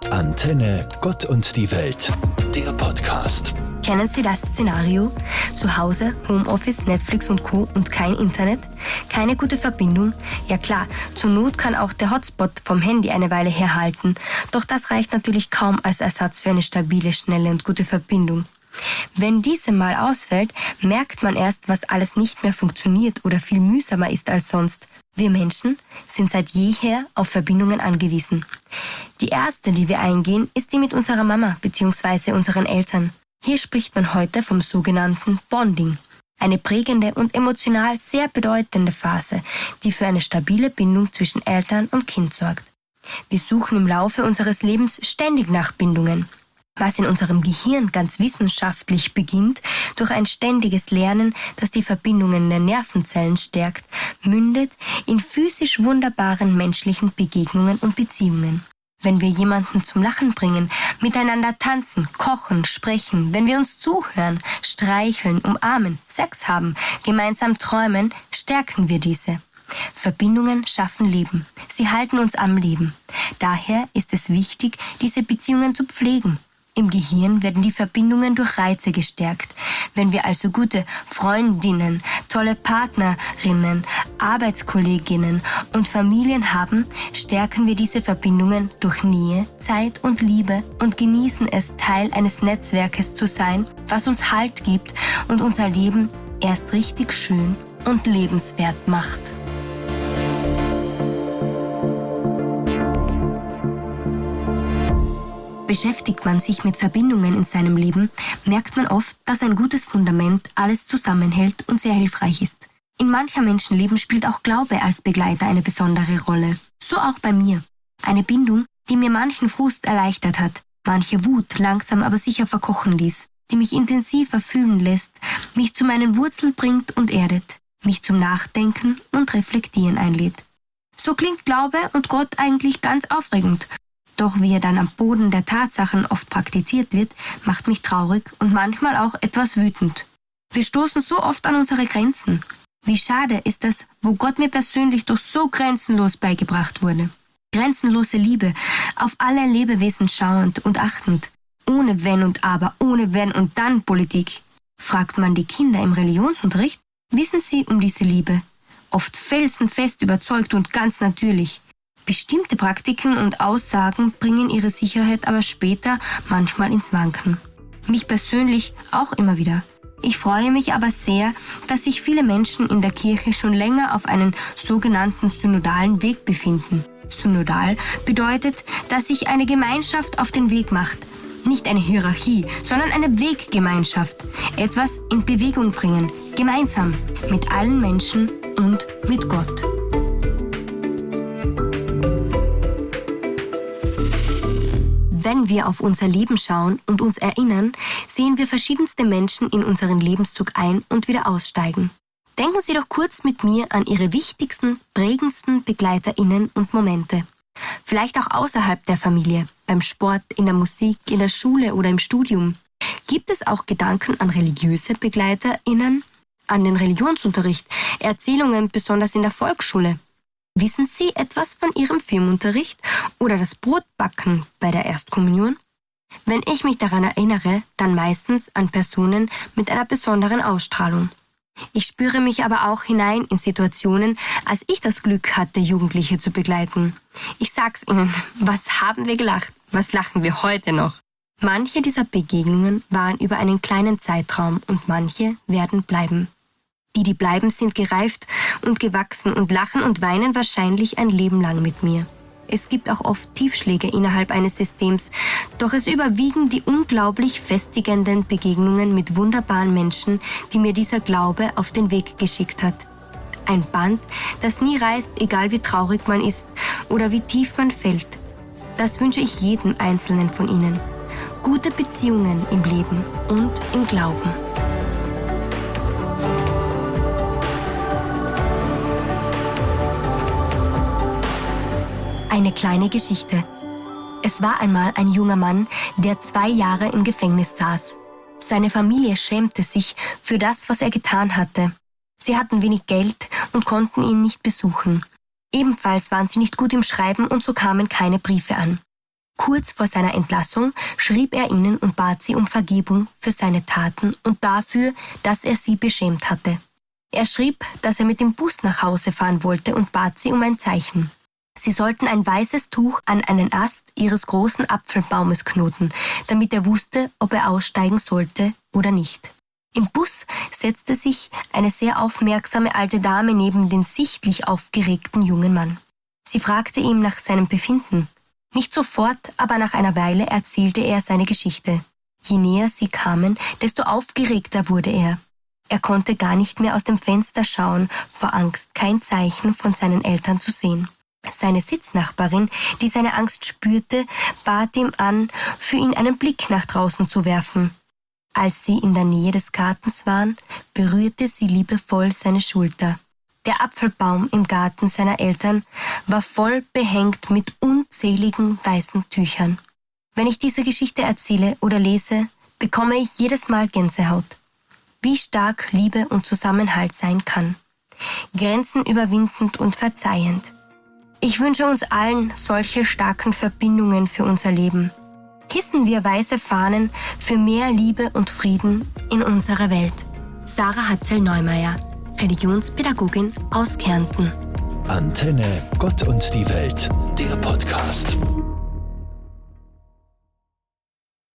Antenne Gott und die Welt, der Podcast. Kennen Sie das Szenario? Zu Hause, Homeoffice, Netflix und Co. und kein Internet? Keine gute Verbindung? Ja klar, zur Not kann auch der Hotspot vom Handy eine Weile herhalten. Doch das reicht natürlich kaum als Ersatz für eine stabile, schnelle und gute Verbindung. Wenn diese mal ausfällt, merkt man erst, was alles nicht mehr funktioniert oder viel mühsamer ist als sonst. Wir Menschen sind seit jeher auf Verbindungen angewiesen. Die erste, die wir eingehen, ist die mit unserer Mama bzw. unseren Eltern. Hier spricht man heute vom sogenannten Bonding. Eine prägende und emotional sehr bedeutende Phase, die für eine stabile Bindung zwischen Eltern und Kind sorgt. Wir suchen im Laufe unseres Lebens ständig nach Bindungen. Was in unserem Gehirn ganz wissenschaftlich beginnt, durch ein ständiges Lernen, das die Verbindungen der Nervenzellen stärkt, mündet in physisch wunderbaren menschlichen Begegnungen und Beziehungen. Wenn wir jemanden zum Lachen bringen, miteinander tanzen, kochen, sprechen, wenn wir uns zuhören, streicheln, umarmen, Sex haben, gemeinsam träumen, stärken wir diese. Verbindungen schaffen Leben. Sie halten uns am Leben. Daher ist es wichtig, diese Beziehungen zu pflegen. Im Gehirn werden die Verbindungen durch Reize gestärkt. Wenn wir also gute Freundinnen, tolle Partnerinnen, Arbeitskolleginnen und Familien haben, stärken wir diese Verbindungen durch Nähe, Zeit und Liebe und genießen es, Teil eines Netzwerkes zu sein, was uns Halt gibt und unser Leben erst richtig schön und lebenswert macht. Beschäftigt man sich mit Verbindungen in seinem Leben, merkt man oft, dass ein gutes Fundament alles zusammenhält und sehr hilfreich ist. In mancher Menschenleben spielt auch Glaube als Begleiter eine besondere Rolle. So auch bei mir. Eine Bindung, die mir manchen Frust erleichtert hat, manche Wut langsam aber sicher verkochen ließ, die mich intensiver fühlen lässt, mich zu meinen Wurzeln bringt und erdet, mich zum Nachdenken und Reflektieren einlädt. So klingt Glaube und Gott eigentlich ganz aufregend. Doch wie er dann am Boden der Tatsachen oft praktiziert wird, macht mich traurig und manchmal auch etwas wütend. Wir stoßen so oft an unsere Grenzen. Wie schade ist es, wo Gott mir persönlich doch so grenzenlos beigebracht wurde. Grenzenlose Liebe, auf alle Lebewesen schauend und achtend. Ohne Wenn und Aber, ohne Wenn und Dann Politik. Fragt man die Kinder im Religionsunterricht, wissen sie um diese Liebe. Oft felsenfest überzeugt und ganz natürlich. Bestimmte Praktiken und Aussagen bringen ihre Sicherheit aber später manchmal ins Wanken. Mich persönlich auch immer wieder. Ich freue mich aber sehr, dass sich viele Menschen in der Kirche schon länger auf einen sogenannten synodalen Weg befinden. Synodal bedeutet, dass sich eine Gemeinschaft auf den Weg macht. Nicht eine Hierarchie, sondern eine Weggemeinschaft. Etwas in Bewegung bringen, gemeinsam, mit allen Menschen und mit Gott. Wenn wir auf unser Leben schauen und uns erinnern, sehen wir verschiedenste Menschen in unseren Lebenszug ein- und wieder aussteigen. Denken Sie doch kurz mit mir an Ihre wichtigsten, prägendsten BegleiterInnen und Momente. Vielleicht auch außerhalb der Familie, beim Sport, in der Musik, in der Schule oder im Studium. Gibt es auch Gedanken an religiöse BegleiterInnen, an den Religionsunterricht, Erzählungen besonders in der Volksschule? Wissen Sie etwas von Ihrem Firmenunterricht oder das Brotbacken bei der Erstkommunion? Wenn ich mich daran erinnere, dann meistens an Personen mit einer besonderen Ausstrahlung. Ich spüre mich aber auch hinein in Situationen, als ich das Glück hatte, Jugendliche zu begleiten. Ich sag's Ihnen, was haben wir gelacht? Was lachen wir heute noch? Manche dieser Begegnungen waren über einen kleinen Zeitraum und manche werden bleiben. Die bleiben, sind gereift und gewachsen und lachen und weinen wahrscheinlich ein Leben lang mit mir. Es gibt auch oft Tiefschläge innerhalb eines Systems, doch es überwiegen die unglaublich festigenden Begegnungen mit wunderbaren Menschen, die mir dieser Glaube auf den Weg geschickt hat. Ein Band, das nie reißt, egal wie traurig man ist oder wie tief man fällt. Das wünsche ich jedem Einzelnen von Ihnen. Gute Beziehungen im Leben und im Glauben. Eine kleine Geschichte. Es war einmal ein junger Mann, der 2 Jahre im Gefängnis saß. Seine Familie schämte sich für das, was er getan hatte. Sie hatten wenig Geld und konnten ihn nicht besuchen. Ebenfalls waren sie nicht gut im Schreiben und so kamen keine Briefe an. Kurz vor seiner Entlassung schrieb er ihnen und bat sie um Vergebung für seine Taten und dafür, dass er sie beschämt hatte. Er schrieb, dass er mit dem Bus nach Hause fahren wollte und bat sie um ein Zeichen. Sie sollten ein weißes Tuch an einen Ast ihres großen Apfelbaumes knoten, damit er wusste, ob er aussteigen sollte oder nicht. Im Bus setzte sich eine sehr aufmerksame alte Dame neben den sichtlich aufgeregten jungen Mann. Sie fragte ihn nach seinem Befinden. Nicht sofort, aber nach einer Weile erzählte er seine Geschichte. Je näher sie kamen, desto aufgeregter wurde er. Er konnte gar nicht mehr aus dem Fenster schauen, vor Angst kein Zeichen von seinen Eltern zu sehen. Seine Sitznachbarin, die seine Angst spürte, bat ihm an, für ihn einen Blick nach draußen zu werfen. Als sie in der Nähe des Gartens waren, berührte sie liebevoll seine Schulter. Der Apfelbaum im Garten seiner Eltern war voll behängt mit unzähligen weißen Tüchern. Wenn ich diese Geschichte erzähle oder lese, bekomme ich jedes Mal Gänsehaut. Wie stark Liebe und Zusammenhalt sein kann. Grenzen überwindend und verzeihend. Ich wünsche uns allen solche starken Verbindungen für unser Leben. Hissen wir weiße Fahnen für mehr Liebe und Frieden in unserer Welt. Sarah Hatzel-Neumeier, Religionspädagogin aus Kärnten. Antenne Gott und die Welt, der Podcast.